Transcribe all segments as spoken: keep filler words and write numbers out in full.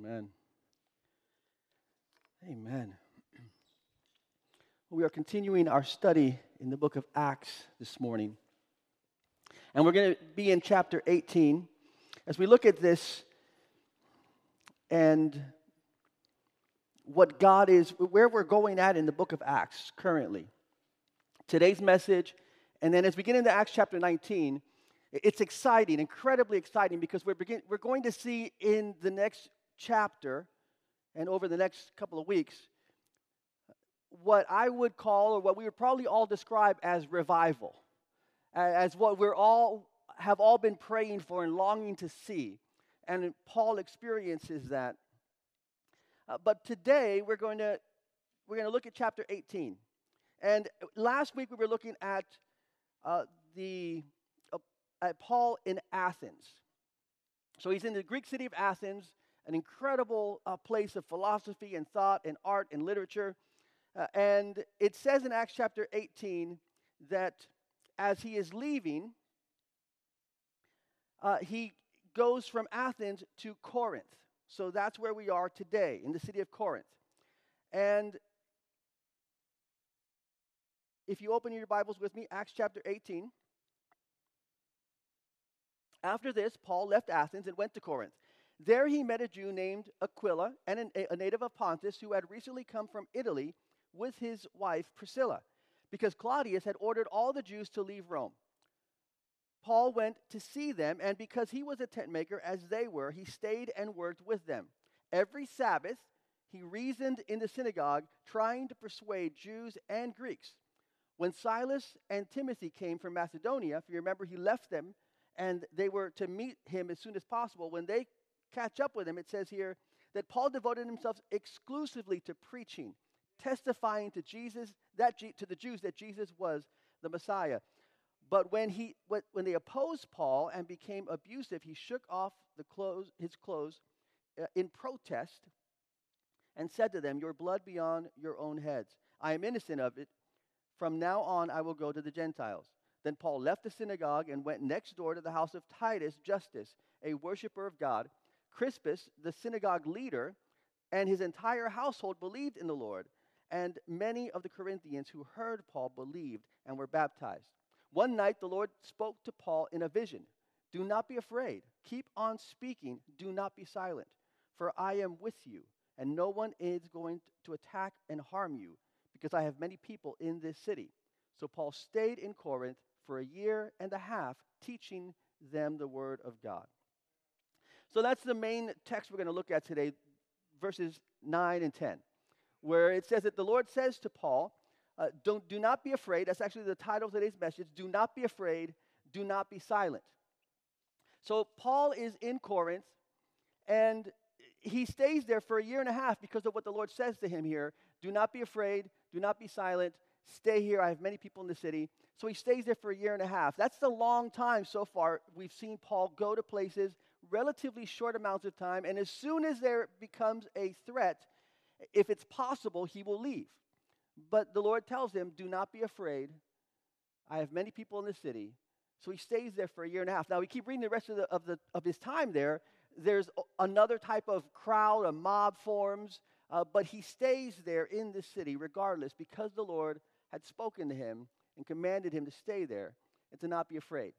Amen. Amen. We are continuing our study in the book of Acts this morning. And we're going to be in chapter eighteen. As we look at this and what God is, where we're going at in the book of Acts currently. Today's message, and then as we get into Acts chapter nineteen, it's exciting, incredibly exciting, because we're, begin, we're going to see in the next chapter and over the next couple of weeks what I would call, or what we would probably all describe as revival, as what we're all have all been praying for and longing to see. And Paul experiences that. Uh, but today we're going to we're going to look at chapter eighteen. And last week we were looking at uh, the uh, at Paul in Athens. So he's in the Greek city of Athens, an incredible uh, place of philosophy and thought and art and literature. Uh, and it says in Acts chapter eighteen that as he is leaving, uh, he goes from Athens to Corinth. So that's where we are today, in the city of Corinth. And if you open your Bibles with me, Acts chapter eighteen. After this, Paul left Athens and went to Corinth. There he met a Jew named Aquila, and an, a native of Pontus, who had recently come from Italy with his wife Priscilla, because Claudius had ordered all the Jews to leave Rome. Paul went to see them, and because he was a tent maker as they were, he stayed and worked with them. Every Sabbath, he reasoned in the synagogue, trying to persuade Jews and Greeks. When Silas and Timothy came from Macedonia, if you remember, he left them, and they were to meet him as soon as possible. When they catch up with him, it says here that Paul devoted himself exclusively to preaching, testifying to Jesus, that to the Jews that Jesus was the Messiah. But when he when they opposed Paul and became abusive, he shook off the clothes, his clothes uh, in protest and said to them, "Your blood be on your own heads. I am innocent of it. From now on, I will go to the Gentiles." Then Paul left the synagogue and went next door to the house of Titus Justus, a worshiper of God. Crispus, the synagogue leader, and his entire household believed in the Lord. And many of the Corinthians who heard Paul believed and were baptized. One night the Lord spoke to Paul in a vision. "Do not be afraid. Keep on speaking. Do not be silent. For I am with you, and no one is going to attack and harm you, because I have many people in this city." So Paul stayed in Corinth for a year and a half, teaching them the word of God. So that's the main text we're going to look at today, verses nine and ten, where it says that the Lord says to Paul, uh, don't, do not be afraid. That's actually the title of today's message. Do not be afraid. Do not be silent. So Paul is in Corinth, and he stays there for a year and a half because of what the Lord says to him here. Do not be afraid. Do not be silent. Stay here. I have many people in the city. So he stays there for a year and a half. That's the long time so far we've seen Paul go to places, relatively short amounts of time, and as soon as there becomes a threat, if it's possible, he will leave. But the Lord tells him, do not be afraid. I have many people in the city. So he stays there for a year and a half. Now, we keep reading the rest of, the, of, the, of his time there. There's another type of crowd, a mob forms, uh, but he stays there in the city regardless, because the Lord had spoken to him and commanded him to stay there and to not be afraid.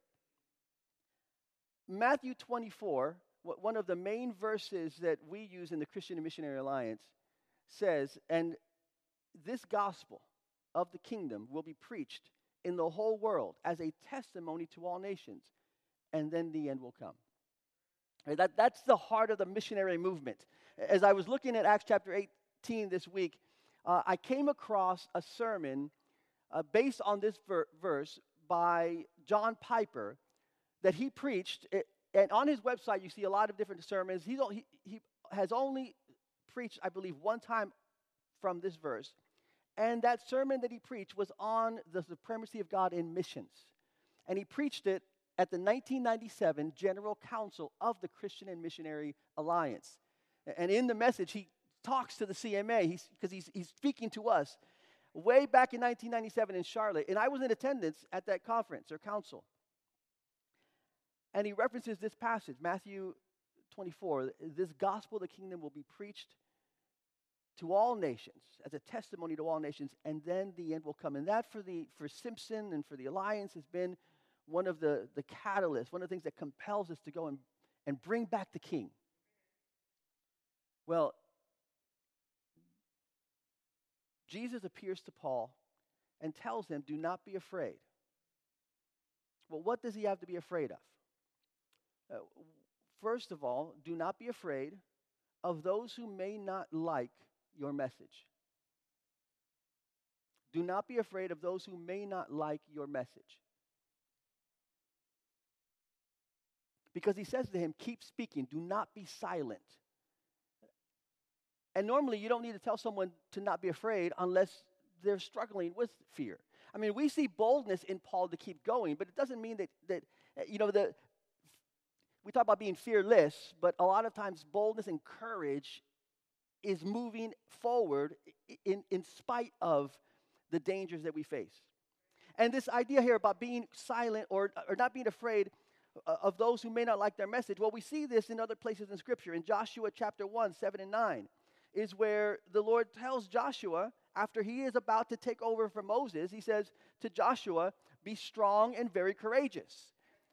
Matthew twenty-four, one of the main verses that we use in the Christian and Missionary Alliance, says, "And this gospel of the kingdom will be preached in the whole world as a testimony to all nations, and then the end will come." Right, that, that's the heart of the missionary movement. As I was looking at Acts chapter eighteen this week, uh, I came across a sermon uh, based on this ver- verse by John Piper that he preached. It, and on his website, you see a lot of different sermons. He's, he, he has only preached, I believe, one time from this verse. And that sermon that he preached was on the supremacy of God in missions. And he preached it at the nineteen ninety-seven General Council of the Christian and Missionary Alliance. And in the message, he talks to the C M A, because he's, he's, he's speaking to us, way back in nineteen ninety-seven in Charlotte. And I was in attendance at that conference or council. And he references this passage, Matthew twenty-four, this gospel of the kingdom will be preached to all nations as a testimony to all nations, and then the end will come. And that for the for Simpson and for the Alliance has been one of the, the catalysts, one of the things that compels us to go and, and bring back the king. Well, Jesus appears to Paul and tells him, do not be afraid. Well, what does he have to be afraid of? Uh, first of all, do not be afraid of those who may not like your message. Do not be afraid of those who may not like your message. Because he says to him, keep speaking, do not be silent. And normally you don't need to tell someone to not be afraid unless they're struggling with fear. I mean, we see boldness in Paul to keep going, but it doesn't mean that, that you know, the, we talk about being fearless, but a lot of times boldness and courage is moving forward in, in spite of the dangers that we face. And this idea here about being silent or, or not being afraid of those who may not like their message, well, we see this in other places in Scripture. In Joshua chapter one, seven and nine, is where the Lord tells Joshua, after he is about to take over from Moses, he says to Joshua, be strong and very courageous,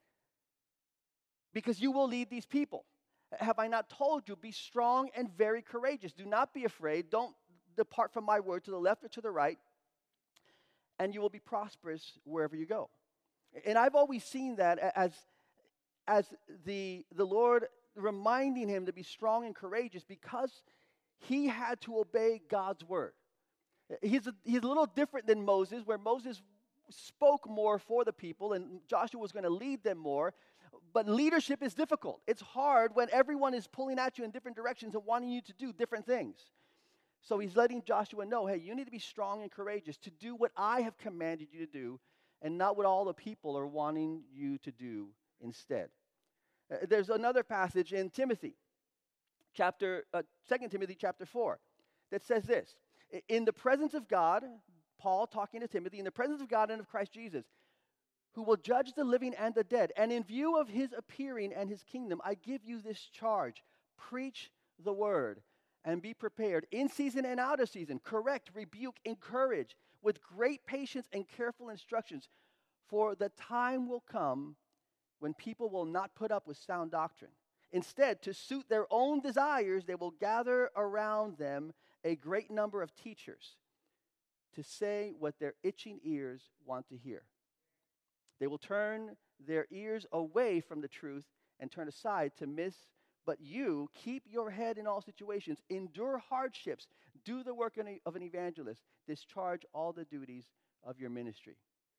because you will lead these people. Have I not told you, be strong and very courageous. Do not be afraid. Don't depart from my word to the left or to the right, and you will be prosperous wherever you go. And I've always seen that as, as the, the Lord reminding him to be strong and courageous because he had to obey God's word. He's a, he's a little different than Moses, where Moses spoke more for the people and Joshua was going to lead them more. But leadership is difficult. It's hard when everyone is pulling at you in different directions and wanting you to do different things. So he's letting Joshua know, hey, you need to be strong and courageous to do what I have commanded you to do and not what all the people are wanting you to do instead. Uh, there's another passage in Timothy, chapter uh, Second Timothy chapter four, that says this. In the presence of God, Paul talking to Timothy, in the presence of God and of Christ Jesus, who will judge the living and the dead, and in view of his appearing and his kingdom, I give you this charge. Preach the word and be prepared in season and out of season. Correct, rebuke, encourage with great patience and careful instructions. For the time will come when people will not put up with sound doctrine. Instead, to suit their own desires, they will gather around them a great number of teachers to say what their itching ears want to hear. They will turn their ears away from the truth and turn aside to miss. But you, keep your head in all situations, endure hardships, do the work of an evangelist, discharge all the duties of your ministry.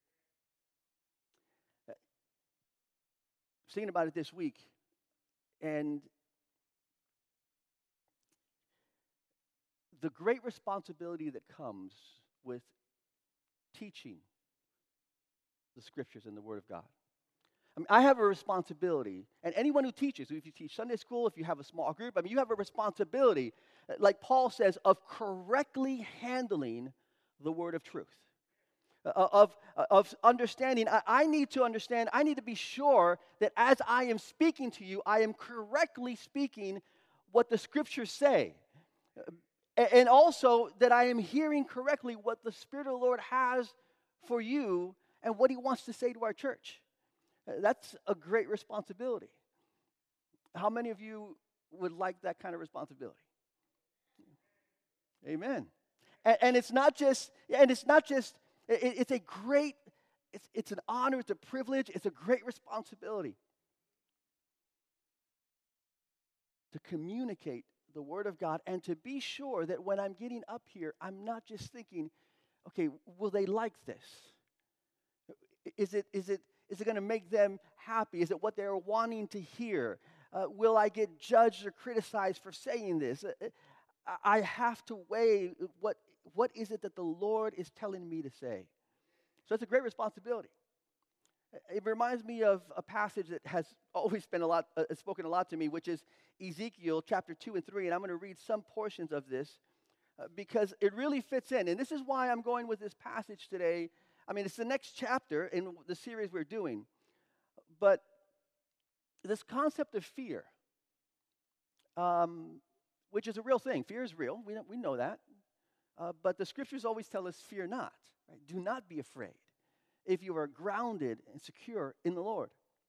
Uh, thinking about it this week, and the great responsibility that comes with teaching the Scriptures and the Word of God. I mean, I have a responsibility, and anyone who teaches, if you teach Sunday school, if you have a small group, I mean, you have a responsibility, like Paul says, of correctly handling the word of truth, uh, of, uh, of understanding. I, I need to understand, I need to be sure that as I am speaking to you, I am correctly speaking what the Scriptures say, uh, and also that I am hearing correctly what the Spirit of the Lord has for you and what he wants to say to our church. That's a great responsibility. How many of you would like that kind of responsibility? Amen. And, and it's not just, and it's not just, it, it's a great, it's, it's an honor, it's a privilege, it's a great responsibility to communicate the Word of God and to be sure that when I'm getting up here, I'm not just thinking, okay, will they like this? Is it, is it, Is it going to make them happy? Is it what they're wanting to hear? Uh, will I get judged or criticized for saying this? Uh, I have to weigh what, what is it that the Lord is telling me to say. So it's a great responsibility. It reminds me of a passage that has always been a lot, uh, spoken a lot to me, which is Ezekiel chapter two and three. And I'm going to read some portions of this uh, because it really fits in. And this is why I'm going with this passage today. I mean, it's the next chapter in the series we're doing. But this concept of fear, um, which is a real thing. Fear is real. We, we know that. Uh, but the scriptures always tell us, fear not. Right? Do not be afraid if you are grounded and secure in the Lord.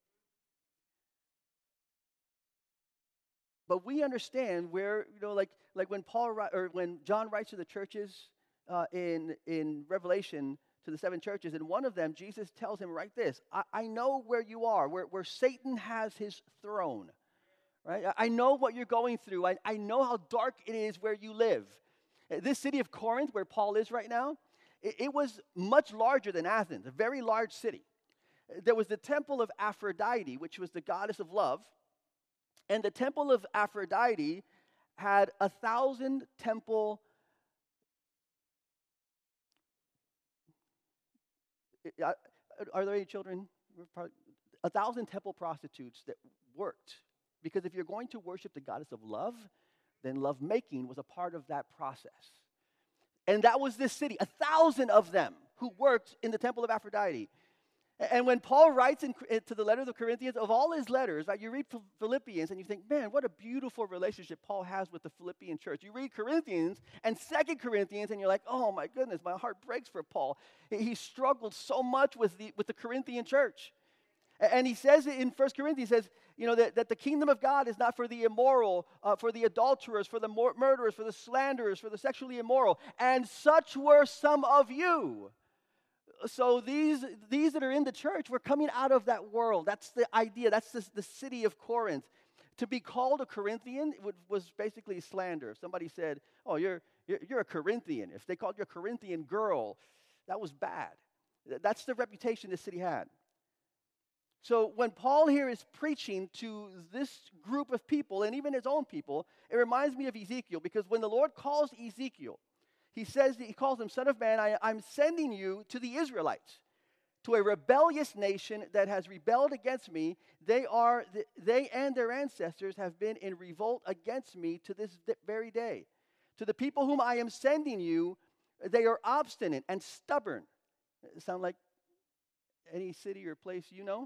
But we understand where, you know, like like when Paul or when John writes to the churches uh, in in Revelation to the seven churches, in one of them, Jesus tells him, write this, I, I know where you are, where, where Satan has his throne. Right? I, I know what you're going through. I, I know how dark it is where you live. Uh, This city of Corinth, where Paul is right now, it, it was much larger than Athens, a very large city. Uh, There was the temple of Aphrodite, which was the goddess of love. And the temple of Aphrodite had a thousand temple. uh, Are there any children? We're probably- A thousand temple prostitutes that worked. Because if you're going to worship the goddess of love, then love making was a part of that process. And that was this city, a thousand of them who worked in the temple of Aphrodite. And when Paul writes in, to the letter of the Corinthians, of all his letters, right, you read Philippians and you think, man, what a beautiful relationship Paul has with the Philippian church. You read Corinthians and Second Corinthians and you're like, oh my goodness, my heart breaks for Paul. He struggled so much with the, with the Corinthian church. And he says in First Corinthians, he says, you know, that, that the kingdom of God is not for the immoral, uh, for the adulterers, for the mur- murderers, for the slanderers, for the sexually immoral. And such were some of you. So these, these that are in the church were coming out of that world. That's the idea. That's the, the city of Corinth. To be called a Corinthian would, was basically slander. If somebody said, oh, you're, you're, you're a Corinthian. If they called you a Corinthian girl, that was bad. That's the reputation this city had. So when Paul here is preaching to this group of people, and even his own people, it reminds me of Ezekiel, because when the Lord calls Ezekiel, he says, he calls him, Son of Man, I, I'm sending you to the Israelites, to a rebellious nation that has rebelled against me. They are, they and their ancestors have been in revolt against me to this very day. To the people whom I am sending you, they are obstinate and stubborn. Sound like any city or place you know?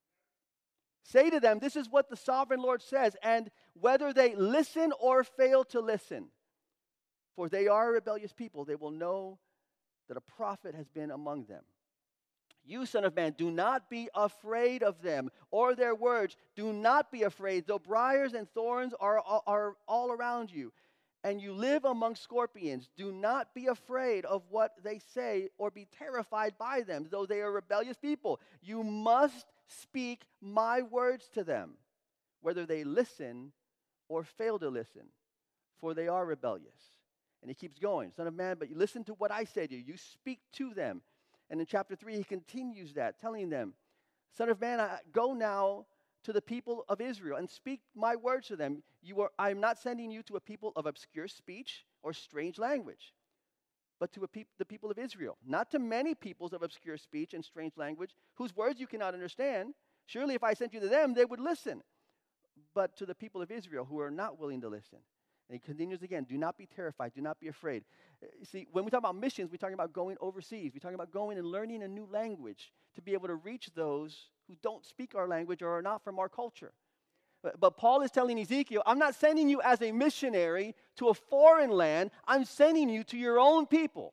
Say to them, this is what the sovereign Lord says, and whether they listen or fail to listen, for they are a rebellious people, they will know that a prophet has been among them. You, son of man, do not be afraid of them or their words. Do not be afraid, though briars and thorns are, are all around you, and you live among scorpions. Do not be afraid of what they say or be terrified by them, though they are rebellious people. You must speak my words to them, whether they listen or fail to listen, for they are rebellious. And he keeps going, Son of man, but you listen to what I say to you. You speak to them. And in chapter three, he continues that, telling them, Son of man, I, go now to the people of Israel and speak my words to them. You are, I am not sending you to a people of obscure speech or strange language, but to a peop, the people of Israel. Not to many peoples of obscure speech and strange language, whose words you cannot understand. Surely if I sent you to them, they would listen. But to the people of Israel who are not willing to listen. And he continues again, do not be terrified, do not be afraid. You see, when we talk about missions, we're talking about going overseas. We're talking about going and learning a new language to be able to reach those who don't speak our language or are not from our culture. But, but Paul is telling Ezekiel, I'm not sending you as a missionary to a foreign land. I'm sending you to your own people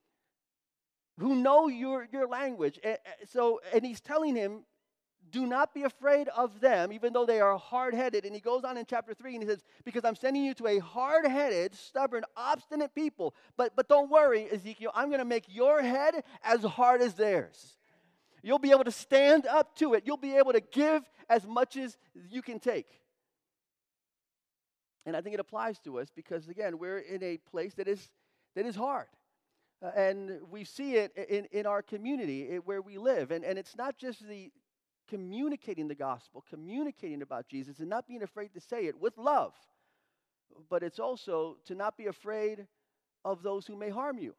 who know your, your language. And, so, and he's telling him, do not be afraid of them, even though they are hard-headed. And he goes on in chapter three, and he says, because I'm sending you to a hard-headed, stubborn, obstinate people. But, but don't worry, Ezekiel, I'm going to make your head as hard as theirs. You'll be able to stand up to it. You'll be able to give as much as you can take. And I think it applies to us because, again, we're in a place that is, that is hard. Uh, and we see it in, in our community it, where we live. And, and it's not just the communicating the gospel, communicating about Jesus, and not being afraid to say it with love. But it's also to not be afraid of those who may harm you.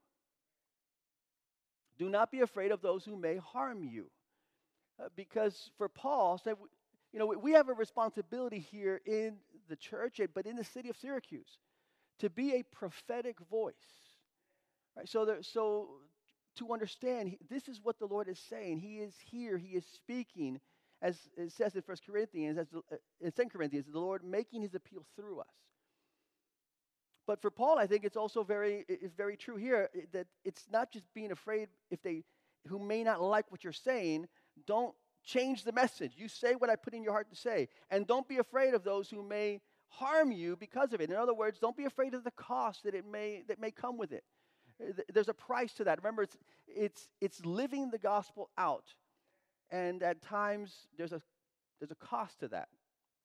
Do not be afraid of those who may harm you. Uh, because for Paul, said, you know, we have a responsibility here in the church, but in the city of Syracuse, to be a prophetic voice. Right? So, there, so to understand, he, this is what the Lord is saying. He is here. He is speaking. as it says in First Corinthians, as the, uh, in Second Corinthians, the Lord making his appeal through us. But for Paul, I think it's also very, it's very true here that it's not just being afraid if they, who may not like what you're saying, don't change the message. You say what I put in your heart to say. And don't be afraid of those who may harm you because of it. In other words, don't be afraid of the cost that it may, that may come with it. There's a price to that. Remember, it's, it's, it's living the gospel out. And at times, there's a, there's a cost to that.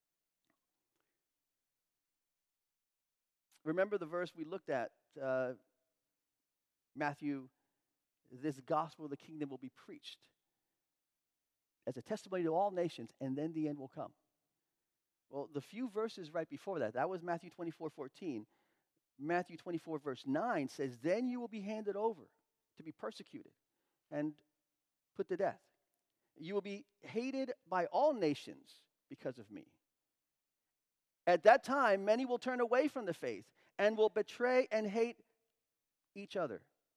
Remember the verse we looked at, uh, Matthew, this gospel of the kingdom will be preached as a testimony to all nations, and then the end will come. Well, the few verses right before that, that was Matthew twenty-four fourteen. Matthew twenty-four verse nine says, then you will be handed over to be persecuted and put to death. You will be hated by all nations because of me. At that time, many will turn away from the faith and will betray and hate each other.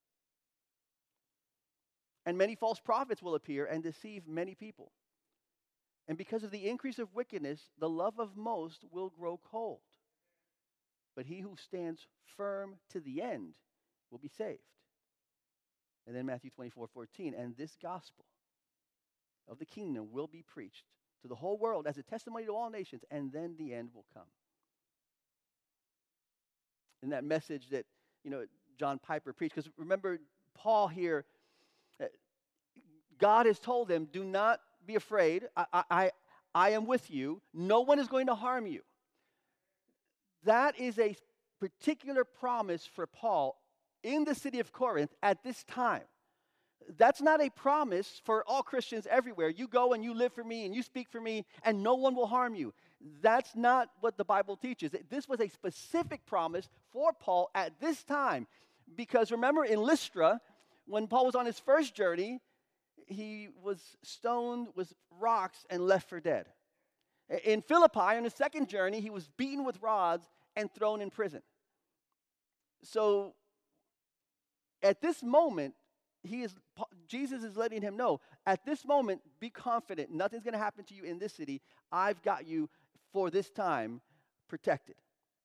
And many false prophets will appear and deceive many people. And because of the increase of wickedness, the love of most will grow cold. But he who stands firm to the end will be saved. And then Matthew twenty-four fourteen, and this gospel of the kingdom will be preached to the whole world as a testimony to all nations, and then the end will come. In that message that, you know, John Piper preached, because remember, Paul here, uh, God has told them, do not be afraid. I, I, I, I am with you. No one is going to harm you. That is a particular promise for Paul in the city of Corinth at this time. That's not a promise for all Christians everywhere. You go and you live for me and you speak for me and no one will harm you. That's not what the Bible teaches. This was a specific promise for Paul at this time. Because remember in Lystra, when Paul was on his first journey, he was stoned with rocks and left for dead. In Philippi, on his second journey, he was beaten with rods and thrown in prison. So at this moment, He is, Jesus is letting him know, at this moment, be confident. Nothing's going to happen to you in this city. I've got you for this time protected.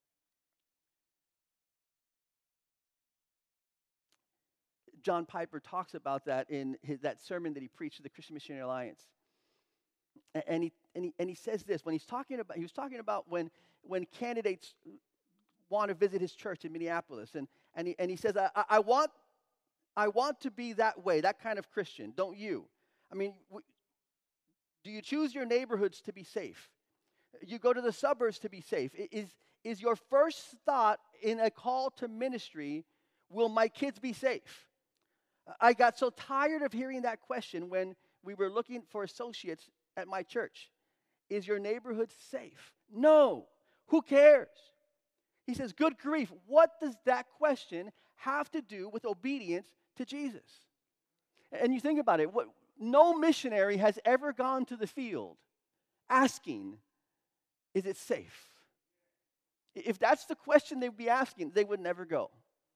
John Piper talks about that in his, that sermon that he preached to the Christian Missionary Alliance. And he, and he, and he says this, when he's talking about, he was talking about when, when candidates want to visit his church in Minneapolis. And, and, he, and he says, I, I want I want to be that way, that kind of Christian, don't you? I mean, w- do you choose your neighborhoods to be safe? You go to the suburbs to be safe. Is, is your first thought in a call to ministry, will my kids be safe? I got so tired of hearing that question when we were looking for associates at my church. Is your neighborhood safe? No. Who cares? He says, good grief, what does that question have to do with obedience to Jesus? And you think about it, what, no missionary has ever gone to the field asking, is it safe? If that's the question they would be asking, they would never go.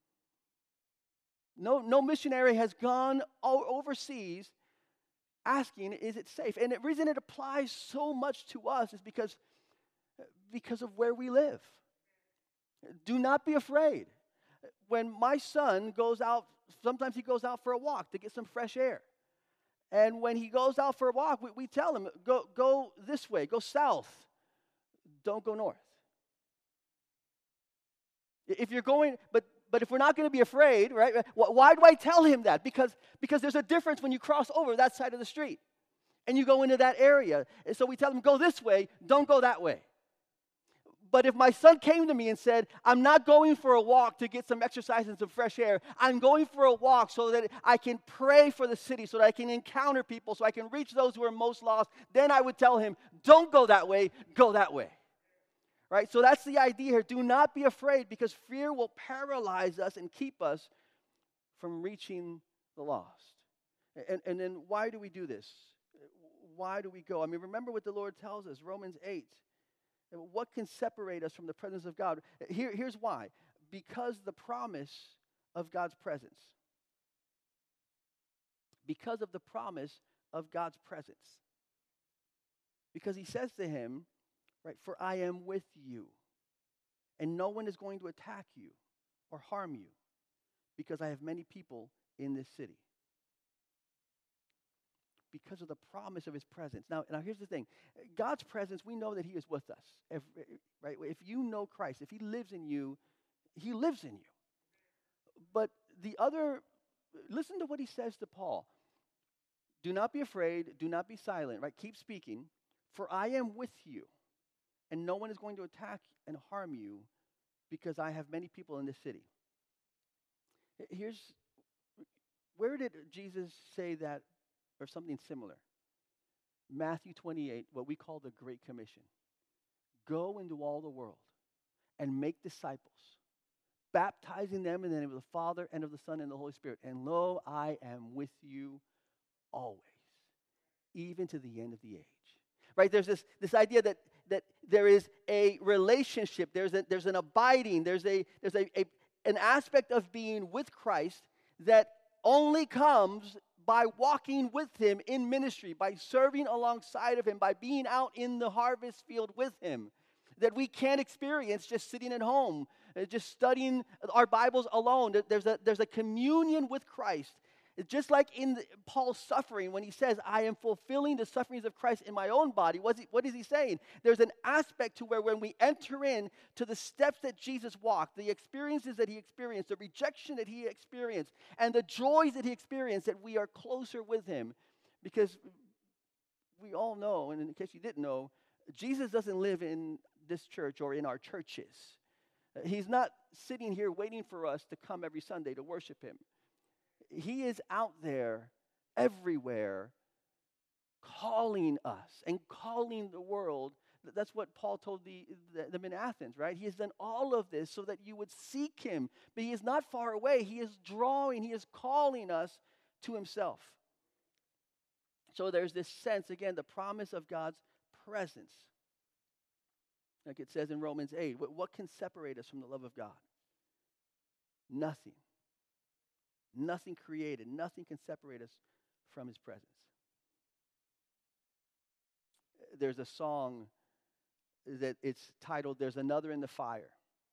No, no missionary has gone o- overseas asking, is it safe? And the reason it applies so much to us is because, because of where we live. Do not be afraid. When my son goes out, sometimes he goes out for a walk to get some fresh air. And when he goes out for a walk, we, we tell him, go, go this way, go south. Don't go north. If you're going, but but if we're not going to be afraid, right? Why do I tell him that? Because, because there's a difference when you cross over that side of the street and you go into that area. And so we tell him, go this way, don't go that way. But if my son came to me and said, I'm not going for a walk to get some exercise and some fresh air. I'm going for a walk so that I can pray for the city, so that I can encounter people, so I can reach those who are most lost. Then I would tell him, don't go that way, go that way. Right? So that's the idea here. Do not be afraid, because fear will paralyze us and keep us from reaching the lost. And, and then why do we do this? Why do we go? I mean, remember what the Lord tells us, Romans eight. What can separate us from the presence of God? Here, here's why. Because the promise of God's presence. Because of the promise of God's presence. Because he says to him, right, for I am with you, and no one is going to attack you or harm you, because I have many people in this city. Because of the promise of his presence. Now, now here's the thing. God's presence, we know that he is with us. If, right? If you know Christ, if he lives in you, he lives in you. But the other, listen to what he says to Paul. Do not be afraid. Do not be silent, right? Keep speaking. For I am with you, and no one is going to attack and harm you, because I have many people in this city. Here's, where did Jesus say that, or something similar? Matthew twenty-eight, what we call the Great Commission. Go into all the world and make disciples, baptizing them in the name of the Father and of the Son and the Holy Spirit. And lo, I am with you always, even to the end of the age. Right? There's this, this idea that, that there is a relationship, there's, a, there's an abiding, there's, a, there's a, a, an aspect of being with Christ that only comes by walking with him in ministry, by serving alongside of him, by being out in the harvest field with him, that we can't experience just sitting at home, uh, just studying our Bibles alone. There's a, there's a communion with Christ. It's just like in the, Paul's suffering, when he says, I am fulfilling the sufferings of Christ in my own body. What's he, what is he saying? There's an aspect to where when we enter in to the steps that Jesus walked, the experiences that he experienced, the rejection that he experienced, and the joys that he experienced, that we are closer with him. Because we all know, and in case you didn't know, Jesus doesn't live in this church or in our churches. He's not sitting here waiting for us to come every Sunday to worship him. He is out there everywhere calling us and calling the world. That's what Paul told the, the, them in Athens, right? He has done all of this so that you would seek him. But he is not far away. He is drawing, he is calling us to himself. So there's this sense, again, the promise of God's presence. Like it says in Romans eight, what, what can separate us from the love of God? Nothing. Nothing created. Nothing can separate us from his presence. There's a song that it's titled, There's Another in the Fire.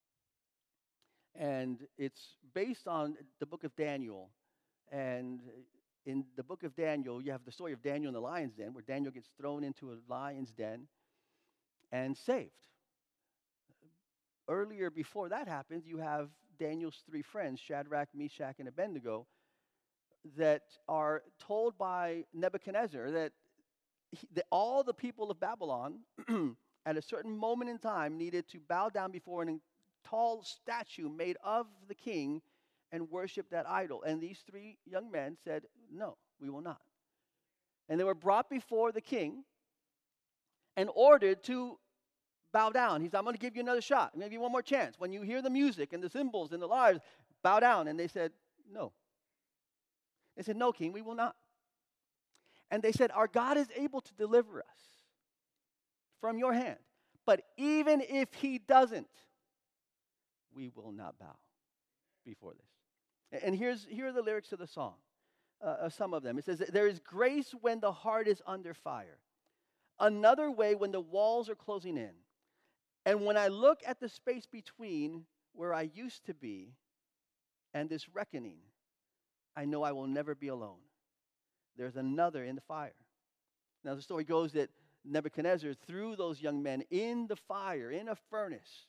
And it's based on the book of Daniel. And in the book of Daniel, you have the story of Daniel in the lion's den, where Daniel gets thrown into a lion's den and saved. Earlier, before that happens, you have Daniel's three friends, Shadrach, Meshach, and Abednego, that are told by Nebuchadnezzar that, he, that all the people of Babylon, at a certain moment in time, needed to bow down before a tall statue made of the king and worship that idol. And these three young men said, no, we will not. And they were brought before the king and ordered to bow down. He said, I'm going to give you another shot. I'm going to give you one more chance. When you hear the music and the cymbals and the lyres, bow down. And they said, no. They said, no, king, we will not. And they said, our God is able to deliver us from your hand. But even if he doesn't, we will not bow before this. And here's here are the lyrics of the song, uh, some of them. It says, there is grace when the heart is under fire. Another way when the walls are closing in. And when I look at the space between where I used to be and this reckoning, I know I will never be alone. There's another in the fire. Now the story goes that Nebuchadnezzar threw those young men in the fire, in a furnace.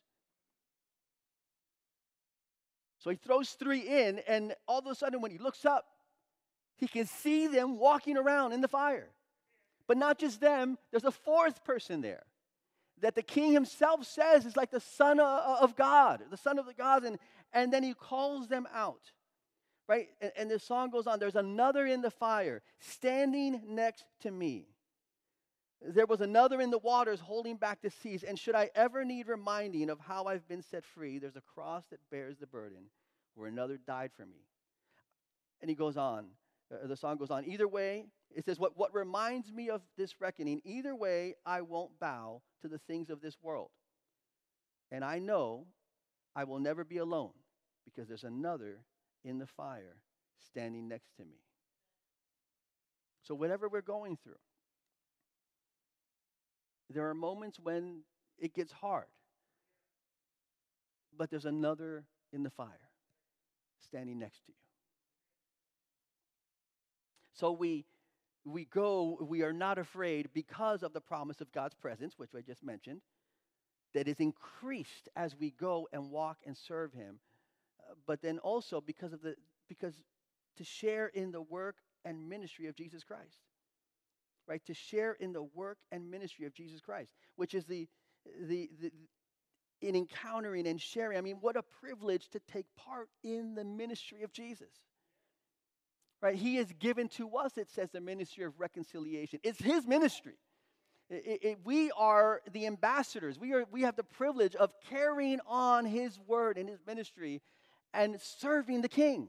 So he throws three in, and all of a sudden when he looks up, he can see them walking around in the fire. But not just them, there's a fourth person there that the king himself says is like the son of God, the son of the gods, and, and then he calls them out, right? And, and the song goes on, there's another in the fire, standing next to me. There was another in the waters holding back the seas, and should I ever need reminding of how I've been set free, there's a cross that bears the burden where another died for me. And he goes on, uh, the song goes on, either way, it says, what, what reminds me of this reckoning, either way, I won't bow to the things of this world. And I know I will never be alone because there's another in the fire standing next to me. So whatever we're going through, There are moments when it gets hard, but there's another in the fire standing next to you. So we we go, we are not afraid because of the promise of God's presence, which I just mentioned, that is increased as we go and walk and serve him. Uh, but then also because of the because to share in the work and ministry of Jesus Christ. Right? To share in the work and ministry of Jesus Christ, which is the the, the in encountering and sharing. I mean, what a privilege to take part in the ministry of Jesus. Right? He has given to us, it says, the ministry of reconciliation. It's his ministry. It, it, we are the ambassadors. We are we have the privilege of carrying on his word and his ministry and serving the King.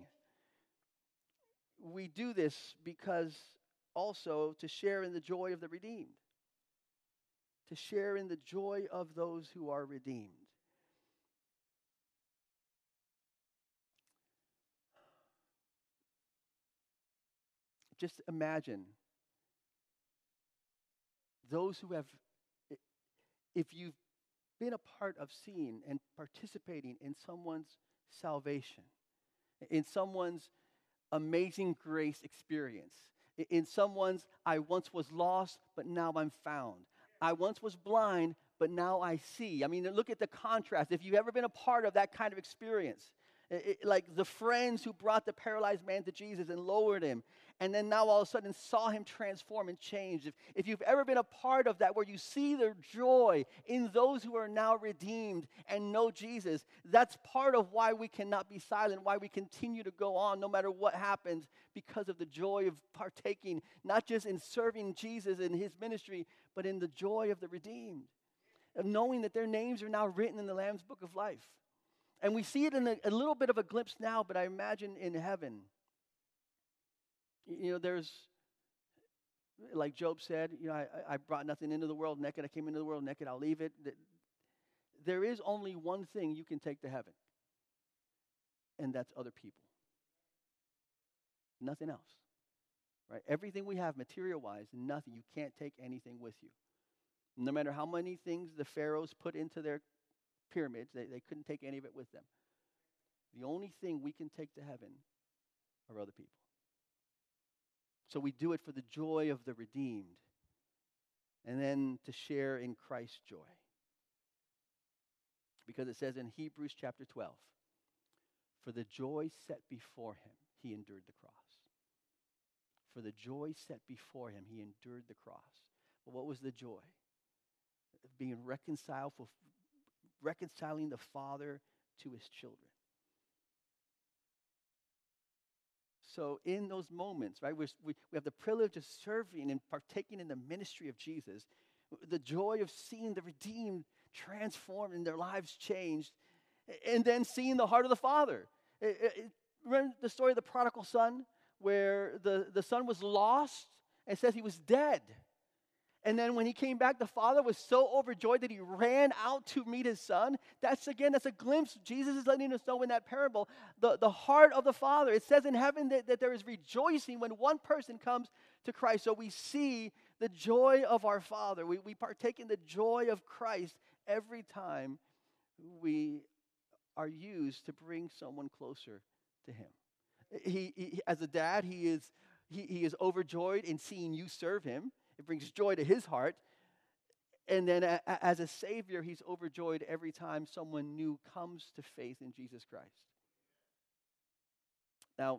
We do this because also to share in the joy of the redeemed. To share in the joy of those who are redeemed. Just imagine those who have, if you've been a part of seeing and participating in someone's salvation, in someone's amazing grace experience, in someone's, I once was lost, but now I'm found. I once was blind, but now I see. I mean, look at the contrast. If you've ever been a part of that kind of experience, it, it, like the friends who brought the paralyzed man to Jesus and lowered him, and then now all of a sudden saw him transform and change. If, if you've ever been a part of that, where you see the joy in those who are now redeemed and know Jesus, that's part of why we cannot be silent, why we continue to go on no matter what happens, because of the joy of partaking, not just in serving Jesus and his ministry, but in the joy of the redeemed, of knowing that their names are now written in the Lamb's book of life. And we see it in a, a little bit of a glimpse now, but I imagine in heaven, you know, there's, like Job said, you know, I, I brought nothing into the world naked. I came into the world naked. I'll leave it. There is only one thing you can take to heaven, and that's other people. Nothing else, right? Everything we have material-wise, nothing. You can't take anything with you. No matter how many things the pharaohs put into their pyramids, they, they couldn't take any of it with them. The only thing we can take to heaven are other people. So we do it for the joy of the redeemed, and then to share in Christ's joy. Because it says in Hebrews chapter twelve, for the joy set before him, he endured the cross. For the joy set before him, he endured the cross. Well, what was the joy? Being reconciled, for reconciling the Father to his children. So in those moments, right, we, we have the privilege of serving and partaking in the ministry of Jesus, the joy of seeing the redeemed transformed and their lives changed, and then seeing the heart of the Father. It, it, remember the story of the prodigal son, where the, the son was lost and says he was dead. And then when he came back, the father was so overjoyed that he ran out to meet his son. That's, again, that's a glimpse. Jesus is letting us know in that parable, the, the heart of the Father. It says in heaven that, that there is rejoicing when one person comes to Christ. So we see the joy of our Father. We, we partake in the joy of Christ every time we are used to bring someone closer to him. He, he as a dad, he is, he, he is overjoyed in seeing you serve him. It brings joy to his heart. And then a, a, as a Savior, he's overjoyed every time someone new comes to faith in Jesus Christ. Now,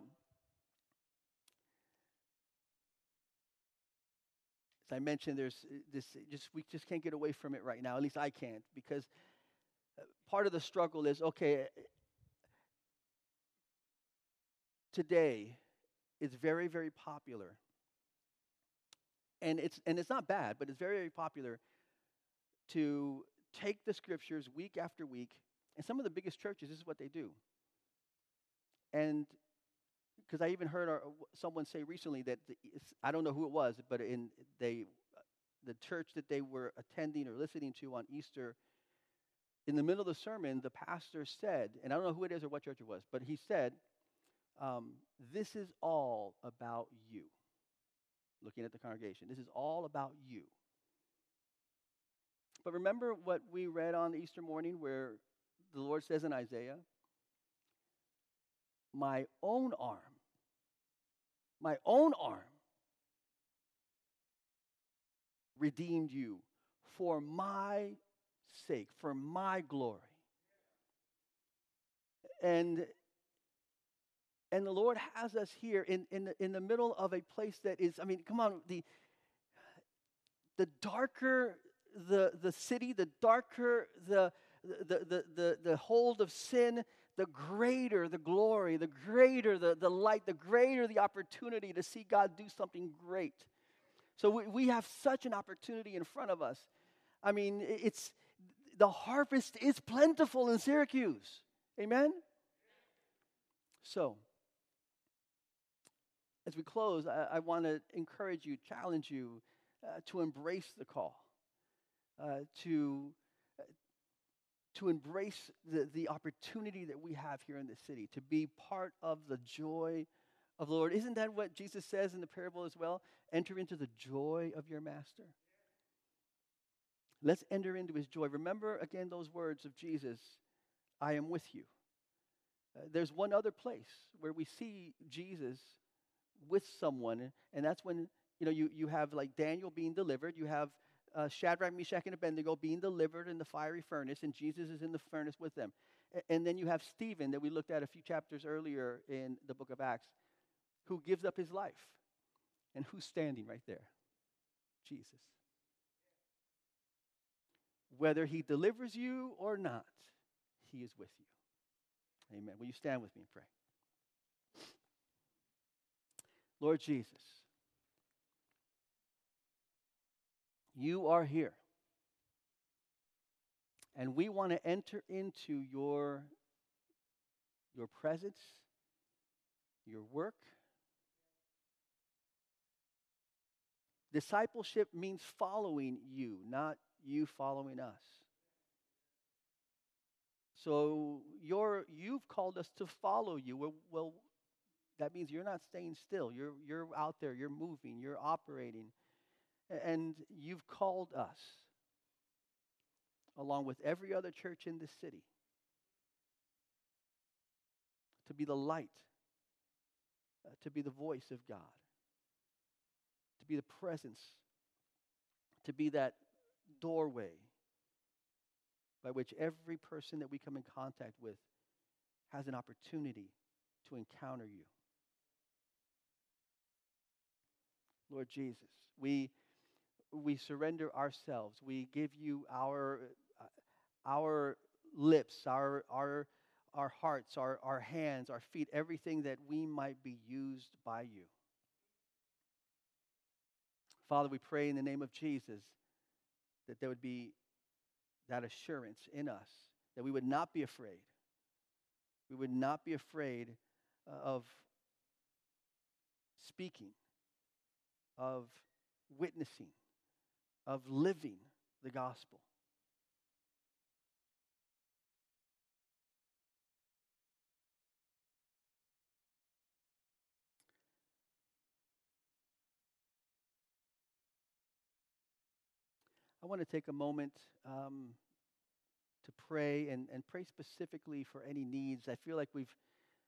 as I mentioned, there's this, just we just can't get away from it right now. At least I can't, because part of the struggle is, okay, today it's very, very popular. And it's and it's not bad, but it's very, very popular to take the scriptures week after week. And some of the biggest churches, this is what they do. And because I even heard our, someone say recently that, the, I don't know who it was, but in they, the church that they were attending or listening to on Easter, in the middle of the sermon, the pastor said, and I don't know who it is or what church it was, but he said, um, this is all about you. Looking at the congregation. This is all about you. But remember what we read on Easter morning where the Lord says in Isaiah, my own arm, my own arm redeemed you for my sake, for my glory. And and the Lord has us here in, in, the, in the middle of a place that is, I mean, come on, the the darker the the city, the darker the the the the, the hold of sin, the greater the glory, the greater the, the light, the greater the opportunity to see God do something great. So we, we have such an opportunity in front of us. I mean, it's the harvest is plentiful in Syracuse. Amen? So, as we close, I, I want to encourage you, challenge you uh, to embrace the call, uh, to, uh, to embrace the, the opportunity that we have here in the city, to be part of the joy of the Lord. Isn't that what Jesus says in the parable as well? Enter into the joy of your master. Let's enter into his joy. Remember again those words of Jesus, I am with you. Uh, there's one other place where we see Jesus with someone, and that's when, you know, you, you have like Daniel being delivered, you have uh, Shadrach, Meshach, and Abednego being delivered in the fiery furnace, and Jesus is in the furnace with them. A- and then you have Stephen that we looked at a few chapters earlier in the book of Acts, who gives up his life. And who's standing right there? Jesus. Whether he delivers you or not, he is with you. Amen. Will you stand with me and pray? Lord Jesus, you are here. And we want to enter into your, your presence, your work. Discipleship means following you, not you following us. So you're, you've called us to follow you. Well, well, that means you're not staying still. You're, you're out there. You're moving. You're operating. And you've called us, along with every other church in this city, to be the light, uh, to be the voice of God, to be the presence, to be that doorway by which every person that we come in contact with has an opportunity to encounter you. Lord Jesus, we we surrender ourselves. We give you our uh, our lips, our our our hearts, our, our hands, our feet, everything that we might be used by you. Father, we pray in the name of Jesus that there would be that assurance in us, that we would not be afraid. We would not be afraid uh, of speaking, of witnessing, of living the gospel. I want to take a moment um, to pray and, and pray specifically for any needs. I feel like we've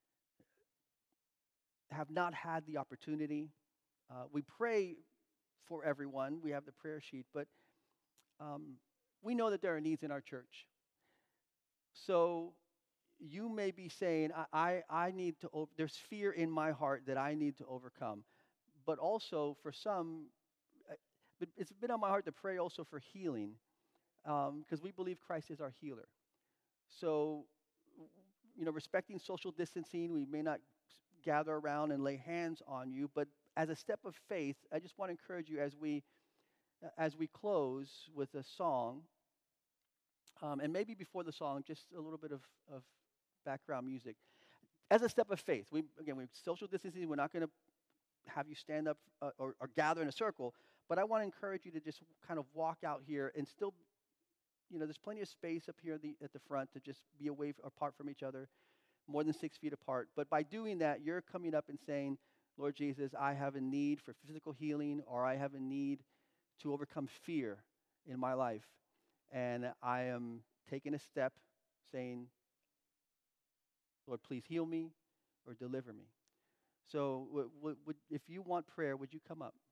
have not had the opportunity. Uh, we pray for everyone. We have the prayer sheet, but um, we know that there are needs in our church. So you may be saying, I, I, I need to, o- there's fear in my heart that I need to overcome. But also for some, uh, but it's been on my heart to pray also for healing, because we believe Christ is our healer. So, you know, respecting social distancing, we may not gather around and lay hands on you, but as a step of faith, I just want to encourage you as we as we close with a song, um, and maybe before the song, just a little bit of, of background music. As a step of faith, we again, we social distancing, we're not going to have you stand up uh, or, or gather in a circle, but I want to encourage you to just kind of walk out here and still, you know, there's plenty of space up here at the, at the front to just be away, apart from each other, more than six feet apart. But by doing that, you're coming up and saying, Lord Jesus, I have a need for physical healing, or I have a need to overcome fear in my life. and I am taking a step saying, Lord, please heal me or deliver me. So w- w- would, if you want prayer, would you come up?